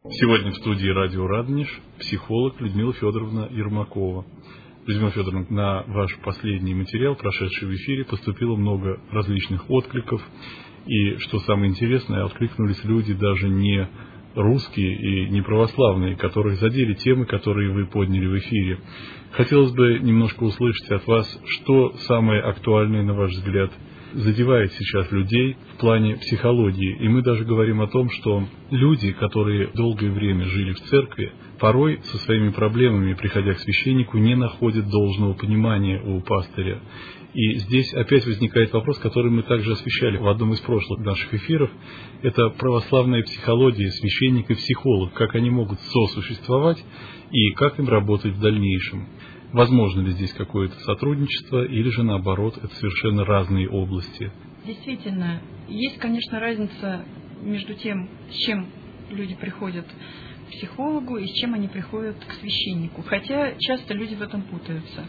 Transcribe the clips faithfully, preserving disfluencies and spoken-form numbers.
Сегодня в студии радио «Радонеж» психолог Людмила Федоровна Ермакова. Людмила Федоровна, на ваш последний материал, прошедший в эфире, поступило много различных откликов. И, что самое интересное, откликнулись люди даже не русские и не православные, которых задели темы, которые вы подняли в эфире. Хотелось бы немножко услышать от вас, что самое актуальное, на ваш взгляд, задевает сейчас людей в плане психологии. И мы даже говорим о том, что люди, которые долгое время жили в церкви, порой со своими проблемами, приходя к священнику, не находят должного понимания у пастыря. И здесь опять возникает вопрос, который мы также освещали в одном из прошлых наших эфиров. Это православная психология, священник и психолог, как они могут сосуществовать и как им работать в дальнейшем. Возможно ли здесь какое-то сотрудничество, или же наоборот, это совершенно разные области? Действительно, есть, конечно, разница между тем, с чем люди приходят к психологу и с чем они приходят к священнику. Хотя часто люди в этом путаются.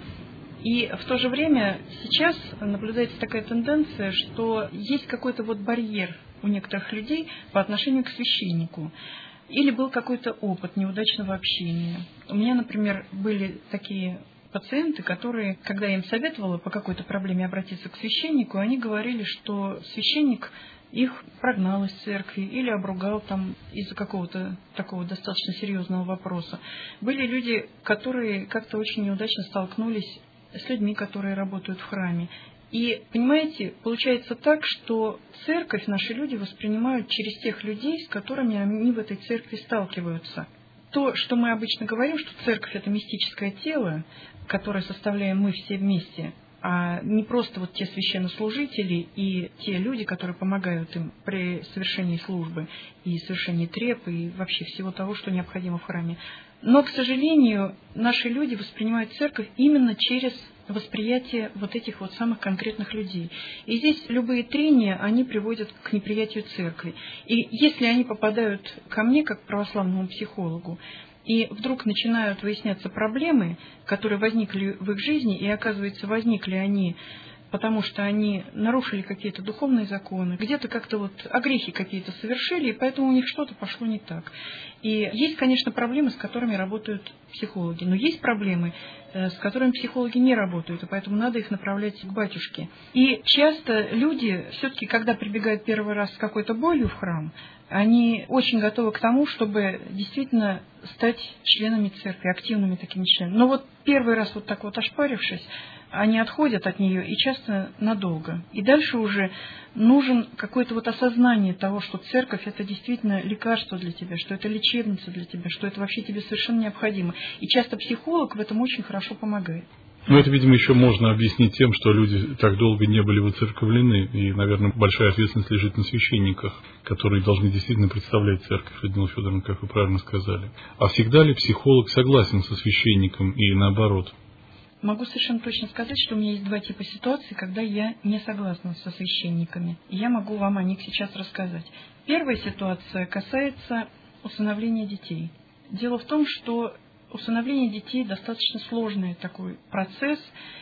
И в то же время сейчас наблюдается такая тенденция, что есть какой-то вот барьер у некоторых людей по отношению к священнику. Или был какой-то опыт неудачного общения. У меня, например, были такие пациенты, которые, когда я им советовала по какой-то проблеме обратиться к священнику, они говорили, что священник их прогнал из церкви или обругал там из-за какого-то такого достаточно серьезного вопроса. Были люди, которые как-то очень неудачно столкнулись с людьми, которые работают в храме. И, понимаете, получается так, что церковь наши люди воспринимают через тех людей, с которыми они в этой церкви сталкиваются. То, что мы обычно говорим, что церковь – это мистическое тело, которое составляем мы все вместе, а не просто вот те священнослужители и те люди, которые помогают им при совершении службы и совершении треп и вообще всего того, что необходимо в храме. Но, к сожалению, наши люди воспринимают церковь именно через восприятие вот этих вот самых конкретных людей. И здесь любые трения, они приводят к неприятию церкви. И если они попадают ко мне, как к православному психологу, и вдруг начинают выясняться проблемы, которые возникли в их жизни, и оказывается, возникли они, потому что они нарушили какие-то духовные законы, где-то как-то вот огрехи какие-то совершили, и поэтому у них что-то пошло не так. И есть, конечно, проблемы, с которыми работают психологи, но есть проблемы, с которыми психологи не работают, и поэтому надо их направлять к батюшке. И часто люди, все-таки, когда прибегают первый раз с какой-то болью в храм, они очень готовы к тому, чтобы действительно стать членами церкви, активными такими членами. Но вот первый раз вот так вот ошпарившись, они отходят от нее и часто надолго. И дальше уже нужен какое-то вот осознание того, что церковь – это действительно лекарство для тебя, что это лечебница для тебя, что это вообще тебе совершенно необходимо. И часто психолог в этом очень хорошо помогает. Ну, это, видимо, еще можно объяснить тем, что люди так долго не были воцерковлены, и, наверное, большая ответственность лежит на священниках, которые должны действительно представлять церковь, Людмила Федоровна, как вы правильно сказали. А всегда ли психолог согласен со священником и наоборот? Могу совершенно точно сказать, что у меня есть два типа ситуаций, когда я не согласна со священниками. И я могу вам о них сейчас рассказать. Первая ситуация касается усыновления детей. Дело в том, что усыновление детей достаточно сложный такой процесс,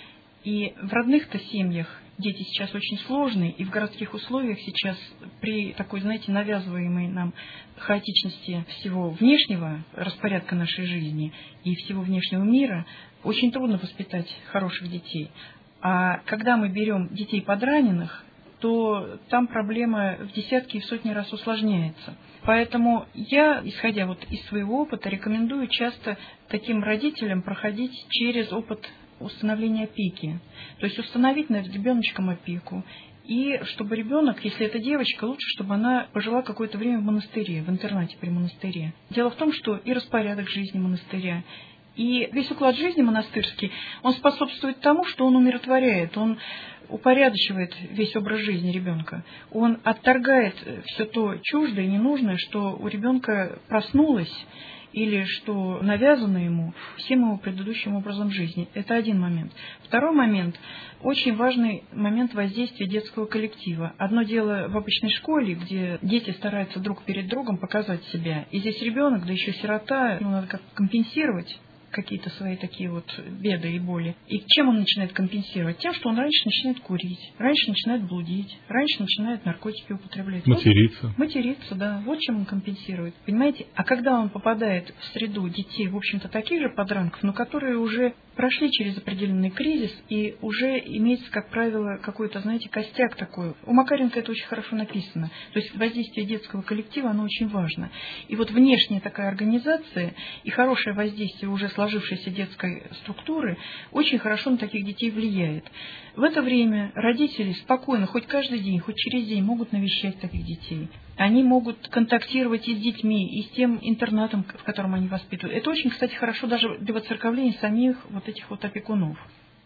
и в родных-то семьях дети сейчас очень сложные, и в городских условиях сейчас при такой, знаете, навязываемой нам хаотичности всего внешнего распорядка нашей жизни и всего внешнего мира очень трудно воспитать хороших детей. А когда мы берем детей подраненных, то там проблема в десятки и в сотни раз усложняется. Поэтому я, исходя вот из своего опыта, рекомендую часто таким родителям проходить через опыт установления опеки. То есть установить над ребеночком опеку. И чтобы ребенок, если это девочка, лучше, чтобы она пожила какое-то время в монастыре, в интернате при монастыре. Дело в том, что и распорядок жизни монастыря, и весь уклад жизни монастырский, он способствует тому, что он умиротворяет, он упорядочивает весь образ жизни ребенка. Он отторгает все то чуждое и ненужное, что у ребенка проснулось или что навязано ему всем его предыдущим образом жизни. Это один момент. Второй момент, очень важный момент воздействия детского коллектива. Одно дело в обычной школе, где дети стараются друг перед другом показать себя. И здесь ребенок, да еще сирота, ему надо как-то компенсировать какие-то свои такие вот беды и боли. И чем он начинает компенсировать? Тем, что он раньше начинает курить, раньше начинает блудить, раньше начинает наркотики употреблять. Материться. Вот, материться, да. Вот чем он компенсирует. Понимаете? А когда он попадает в среду детей, в общем-то, таких же подранков, но которые уже прошли через определенный кризис, и уже имеется, как правило, какой-то, знаете, костяк такой. У Макаренко это очень хорошо написано. То есть воздействие детского коллектива, оно очень важно. И вот внешняя такая организация и хорошее воздействие уже сложившейся детской структуры очень хорошо на таких детей влияет. В это время родители спокойно, хоть каждый день, хоть через день могут навещать таких детей. Они могут контактировать и с детьми, и с тем интернатом, в котором они воспитывают. Это очень, кстати, хорошо даже для воцерковления самих вот этих вот опекунов.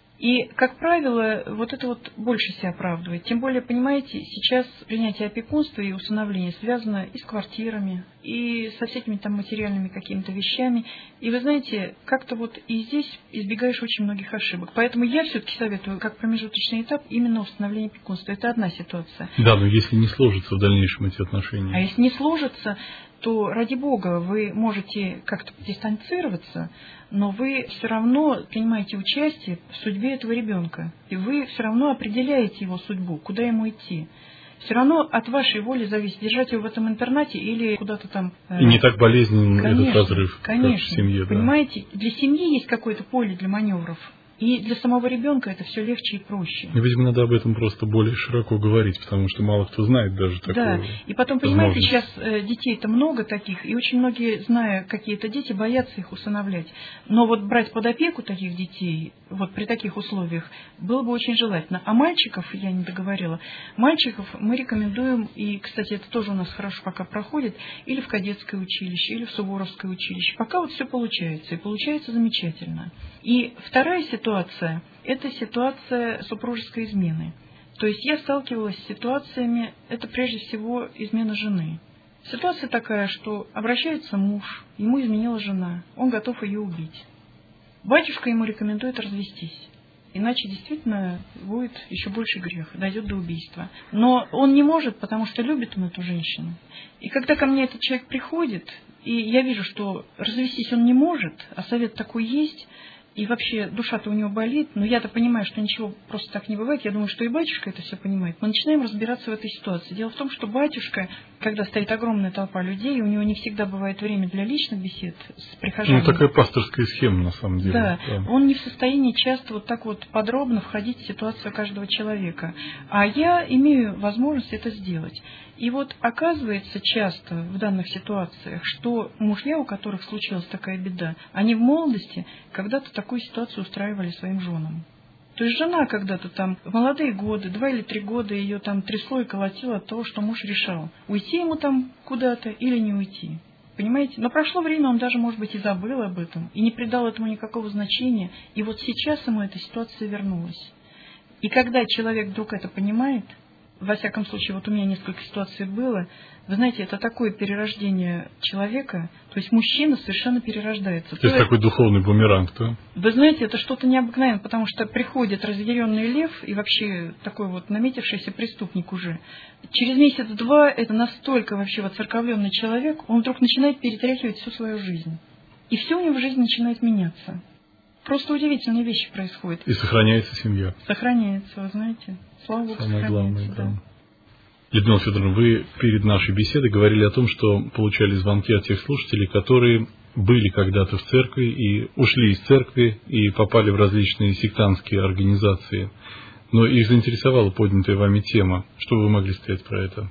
И, как правило, вот это вот больше себя оправдывает. Тем более, понимаете, сейчас принятие опекунства и усыновления связано и с квартирами, и со всякими там материальными какими-то вещами. И вы знаете, как-то вот и здесь избегаешь очень многих ошибок. Поэтому я все-таки советую, как промежуточный этап, именно установление опекунства. Это одна ситуация. Да, но если не сложится в дальнейшем эти отношения. А если не сложится, то, ради Бога, вы можете как-то дистанцироваться, но вы все равно принимаете участие в судьбе этого ребенка. И вы все равно определяете его судьбу, куда ему идти. Все равно от вашей воли зависит, держать его в этом интернате или куда-то там... И не так болезненен конечно, этот разрыв, конечно, как в семье. Да. Понимаете, для семьи есть какое-то поле для маневров. И для самого ребенка это все легче и проще. И, видимо, надо об этом просто более широко говорить, потому что мало кто знает даже такое. Да, и потом, понимаете, сейчас э, детей-то много таких, и очень многие, зная какие-то дети, боятся их усыновлять. Но вот брать под опеку таких детей, вот при таких условиях, было бы очень желательно. А мальчиков, я не договорила, мальчиков мы рекомендуем, и, кстати, это тоже у нас хорошо пока проходит, или в кадетское училище, или в Суворовское училище. Пока вот все получается, и получается замечательно. И вторая ситуация – это ситуация супружеской измены. То есть я сталкивалась с ситуациями, это прежде всего измена жены. Ситуация такая, что обращается муж, ему изменила жена, он готов ее убить. Батюшка ему рекомендует развестись, иначе действительно будет еще больше грех, дойдет до убийства. Но он не может, потому что любит он эту женщину. И когда ко мне этот человек приходит, и я вижу, что развестись он не может, а совет такой есть, и вообще душа-то у него болит, но я-то понимаю, что ничего просто так не бывает. Я думаю, что и батюшка это все понимает. Мы начинаем разбираться в этой ситуации. Дело в том, что батюшка, когда стоит огромная толпа людей, у него не всегда бывает время для личных бесед с прихожанами. Ну, такая пасторская схема, на самом деле. Да, да, он не в состоянии часто вот так вот подробно входить в ситуацию каждого человека. А я имею возможность это сделать. И вот оказывается часто в данных ситуациях, что мужья, у которых случилась такая беда, они в молодости когда-то такую ситуацию устраивали своим женам. То есть жена когда-то там в молодые годы, два или три года ее там трясло и колотило от того, что муж решал, уйти ему там куда-то или не уйти. Понимаете? Но прошло время, он даже, может быть, и забыл об этом, и не придал этому никакого значения. И вот сейчас ему эта ситуация вернулась. И когда человек вдруг это понимает, во всяком случае, вот у меня несколько ситуаций было, вы знаете, это такое перерождение человека, то есть мужчина совершенно перерождается. То есть то такой духовный бумеранг, да? Вы знаете, это что-то необыкновенное, потому что приходит разъяренный лев и вообще такой вот наметившийся преступник уже. Через месяц-два это настолько вообще воцерковленный человек, он вдруг начинает перетряхивать всю свою жизнь. И все у него в жизни начинает меняться. Просто удивительные вещи происходят. И сохраняется семья. Сохраняется, вы знаете. Слава Богу, самое главное, да. да. Людмила Федоровна, вы перед нашей беседой говорили о том, что получали звонки от тех слушателей, которые были когда-то в церкви и ушли из церкви и попали в различные сектантские организации. Но их заинтересовала поднятая вами тема. Что вы могли сказать про это?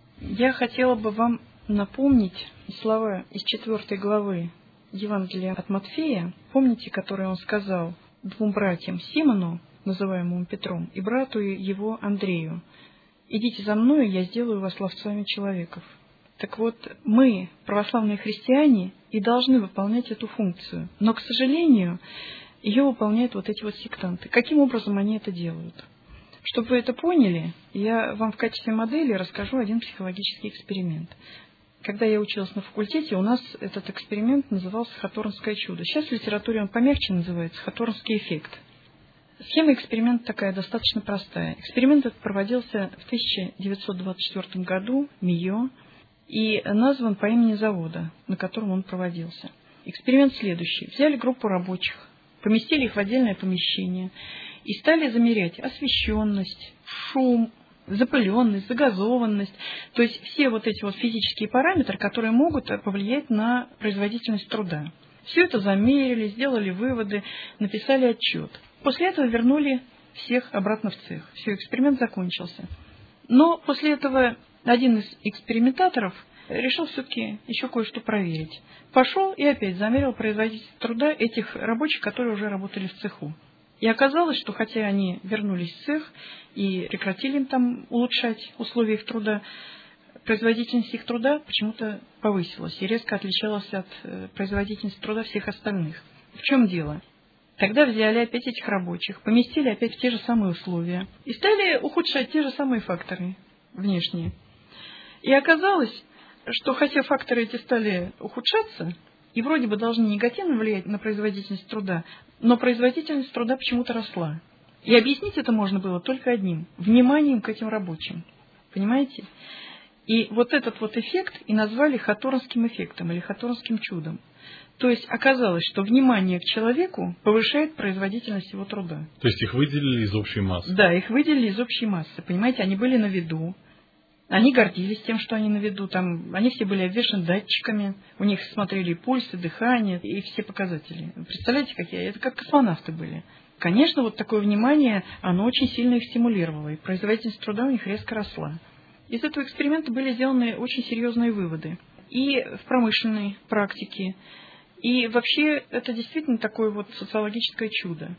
Я хотела бы вам напомнить слова из четвертой главы Евангелия от Матфея. Помните, которые он сказал двум братьям Симону, называемому Петром, и брату его Андрею: «Идите за мной, я сделаю вас ловцами человеков». Так вот, мы, православные христиане, и должны выполнять эту функцию. Но, к сожалению, ее выполняют вот эти вот сектанты. Каким образом они это делают? Чтобы вы это поняли, я вам в качестве модели расскажу один психологический эксперимент. Когда я училась на факультете, у нас этот эксперимент назывался «Хаторнское чудо». Сейчас в литературе он помягче называется «Хаторнский эффект». Схема эксперимента такая достаточно простая. Эксперимент этот проводился в тысяча девятьсот двадцать четвёртом году, МИО, и назван по имени завода, на котором он проводился. Эксперимент следующий. Взяли группу рабочих, поместили их в отдельное помещение и стали замерять освещенность, шум, запыленность, загазованность, то есть все вот эти вот физические параметры, которые могут повлиять на производительность труда. Все это замерили, сделали выводы, написали отчет. После этого вернули всех обратно в цех. Все, эксперимент закончился. Но после этого один из экспериментаторов решил все-таки еще кое-что проверить. Пошел и опять замерил производительность труда этих рабочих, которые уже работали в цеху. И оказалось, что хотя они вернулись в цех и прекратили им там улучшать условия их труда, производительность их труда почему-то повысилась и резко отличалась от производительности труда всех остальных. В чем дело? Тогда взяли опять этих рабочих, поместили опять в те же самые условия и стали ухудшать те же самые факторы внешние. И оказалось, что хотя факторы эти стали ухудшаться, и вроде бы должны негативно влиять на производительность труда, но производительность труда почему-то росла. И объяснить это можно было только одним – вниманием к этим рабочим. Понимаете? И вот этот вот эффект и назвали Хаторнским эффектом или Хаторнским чудом. То есть оказалось, что внимание к человеку повышает производительность его труда. То есть их выделили из общей массы? Да, их выделили из общей массы. Понимаете, они были на виду. Они гордились тем, что они на виду. Там, они все были обвешаны датчиками. У них смотрели пульсы, дыхание и все показатели. Представляете, какие? Это как космонавты были. Конечно, вот такое внимание, оно очень сильно их стимулировало. И производительность труда у них резко росла. Из этого эксперимента были сделаны очень серьезные выводы. И в промышленной практике. И вообще это действительно такое вот социологическое чудо.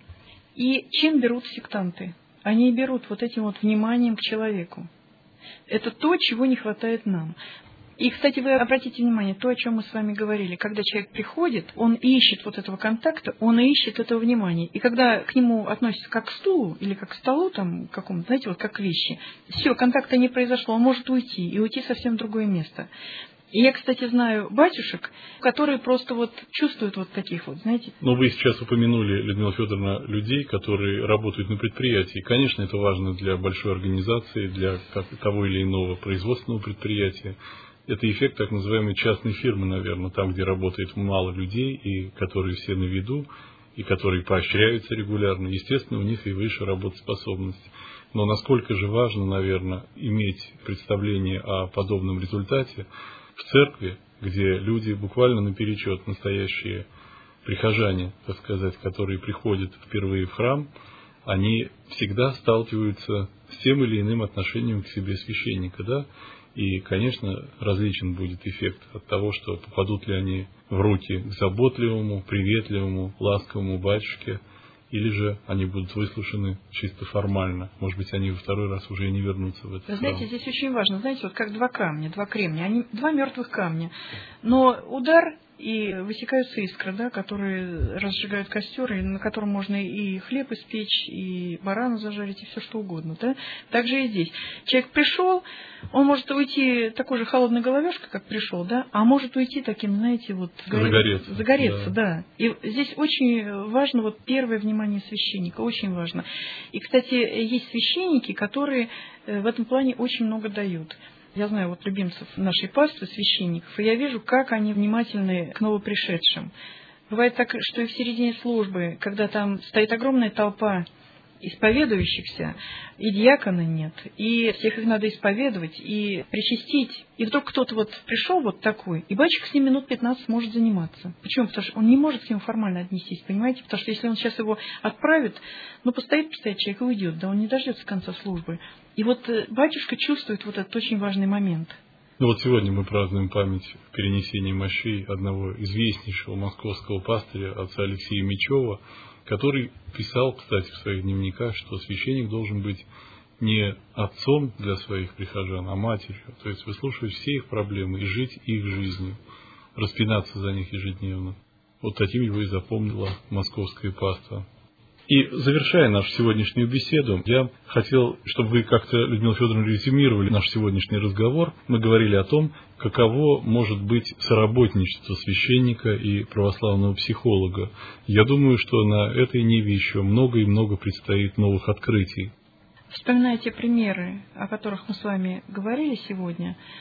И чем берут сектанты? Они берут вот этим вот вниманием к человеку. Это то, чего не хватает нам. И, кстати, вы обратите внимание, то, о чем мы с вами говорили, когда человек приходит, он ищет вот этого контакта, он ищет этого внимания. И когда к нему относятся как к стулу или как к столу, там, какому-то, знаете, вот как к вещи, все, контакта не произошло, он может уйти, и уйти совсем в другое место. И я, кстати, знаю батюшек, которые просто вот чувствуют вот таких вот, знаете. Но вы сейчас упомянули, Людмила Федоровна, людей, которые работают на предприятии. Конечно, это важно для большой организации, для того или иного производственного предприятия. Это эффект так называемой частной фирмы, наверное, там, где работает мало людей, и которые все на виду, и которые поощряются регулярно. Естественно, у них и выше работоспособность. Но насколько же важно, наверное, иметь представление о подобном результате в церкви, где люди буквально наперечет, настоящие прихожане, так сказать, которые приходят впервые в храм, они всегда сталкиваются с тем или иным отношением к себе священника, да? И, конечно, различен будет эффект от того, что попадут ли они в руки к заботливому, приветливому, ласковому батюшке, или же они будут выслушаны чисто формально. Может быть, они во второй раз уже и не вернутся в этот Вы храм. знаете, здесь очень важно, знаете, вот как два камня, два кремня, они два мертвых камня, но удар и высекаются искры, да, которые разжигают костер, и на котором можно и хлеб испечь, и барана зажарить, и все что угодно, да. Так же и здесь. Человек пришел, он может уйти такой же холодной головешкой, как пришел, да, а может уйти таким, знаете, вот загореться, загореться, да. да. И здесь очень важно вот первое внимание священника, очень важно. И, кстати, есть священники, которые в этом плане очень много дают. Я знаю вот любимцев нашей паствы, священников, и я вижу, как они внимательны к новопришедшим. Бывает так, что и в середине службы, когда там стоит огромная толпа исповедующихся, и диакона нет, и всех их надо исповедовать, и причастить. И вдруг кто-то вот пришел вот такой, и батюшка с ним минут пятнадцать может заниматься. Почему? Потому что он не может к нему формально отнестись, понимаете? Потому что если он сейчас его отправит, ну, постоит, постоит человек и уйдет, да он не дождется конца службы. И вот батюшка чувствует вот этот очень важный момент. Ну вот сегодня мы празднуем память перенесения мощей одного известнейшего московского пастыря, отца Алексея Мечева, который писал, кстати, в своих дневниках, что священник должен быть не отцом для своих прихожан, а матерью. То есть выслушивать все их проблемы и жить их жизнью, распинаться за них ежедневно. Вот таким его и запомнила московская паства. И завершая нашу сегодняшнюю беседу, я хотел, чтобы вы как-то, Людмила Федоровна, резюмировали наш сегодняшний разговор. Мы говорили о том, каково может быть соработничество священника и православного психолога. Я думаю, что на этой ниве еще много и много предстоит новых открытий. Вспоминая те примеры, о которых мы с вами говорили сегодня,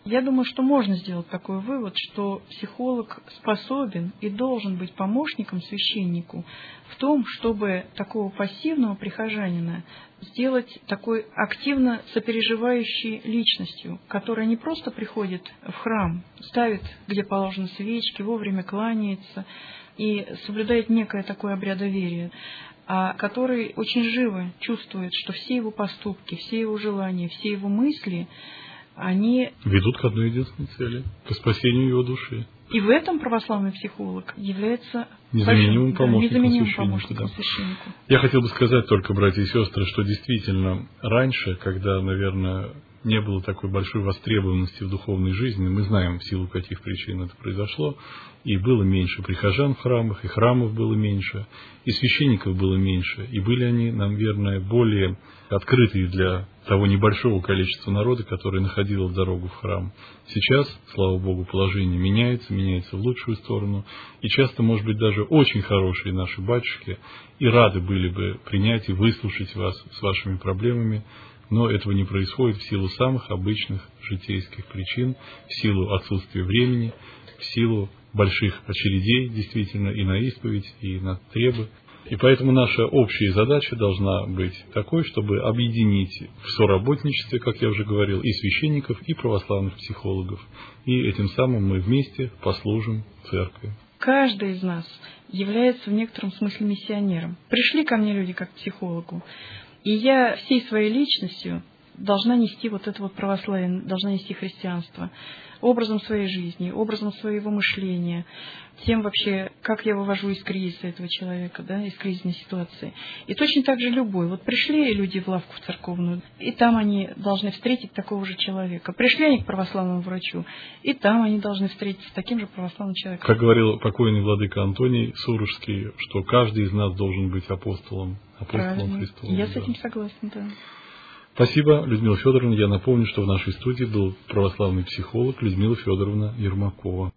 Я думаю, что можно сделать такой вывод, что психолог способен и должен быть помощником священнику в том, чтобы такого пассивного прихожанина сделать такой активно сопереживающей личностью, которая не просто приходит в храм, ставит, где положено, свечки, вовремя кланяется и соблюдает некое такое обрядоверие, а который очень живо чувствует, что все его поступки, все его желания, все его мысли, они ведут к одной единственной цели – к спасению его души. И в этом православный психолог является незаменимым помощником, да, незаменимым священнику, помощником да. священнику. Я хотел бы сказать только, братья и сестры, что действительно раньше, когда, наверное, не было такой большой востребованности в духовной жизни, мы знаем, в силу каких причин это произошло, и было меньше прихожан в храмах, и храмов было меньше, и священников было меньше, и были они, наверное, более открытые для того небольшого количества народа, которое находило дорогу в храм. Сейчас, слава Богу, положение меняется, меняется в лучшую сторону, и часто, может быть, даже очень хорошие наши батюшки и рады были бы принять и выслушать вас с вашими проблемами, но этого не происходит в силу самых обычных житейских причин, в силу отсутствия времени, в силу больших очередей, действительно, и на исповедь, и на требы. И поэтому наша общая задача должна быть такой, чтобы объединить в соработничестве, как я уже говорил, и священников, и православных психологов. И этим самым мы вместе послужим церкви. Каждый из нас является в некотором смысле миссионером. Пришли ко мне люди как к психологу, и я всей своей личностью должна нести вот это вот православие, должна нести христианство образом своей жизни, образом своего мышления, тем вообще, как я вывожу из кризиса этого человека, да, из кризисной ситуации. И точно так же любой. Вот пришли люди в лавку в церковную, и там они должны встретить такого же человека. Пришли они к православному врачу, и там они должны встретиться с таким же православным человеком. Как говорил покойный владыка Антоний Сурожский, что каждый из нас должен быть апостолом, апостолом Христовым. Я да. с этим согласна, да. Спасибо, Людмила Федоровна. Я напомню, что в нашей студии был православный психолог Людмила Федоровна Ермакова.